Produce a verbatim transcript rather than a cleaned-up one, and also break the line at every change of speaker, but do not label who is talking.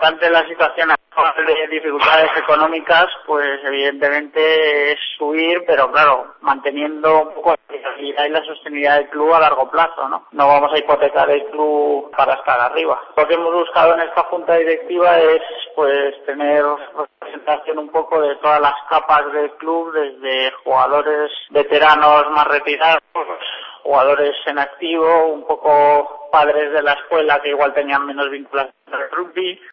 importante en la situación actual de dificultades económicas, pues evidentemente es subir, pero claro, manteniendo un poco la estabilidad y la sostenibilidad del club a largo plazo, ¿no? No vamos a hipotecar el club para estar arriba. Lo que hemos buscado en esta junta directiva es, pues, tener representación un poco de todas las capas del club, desde jugadores veteranos más retirados, jugadores en activo, un poco padres de la escuela que igual tenían menos vinculación al rugby,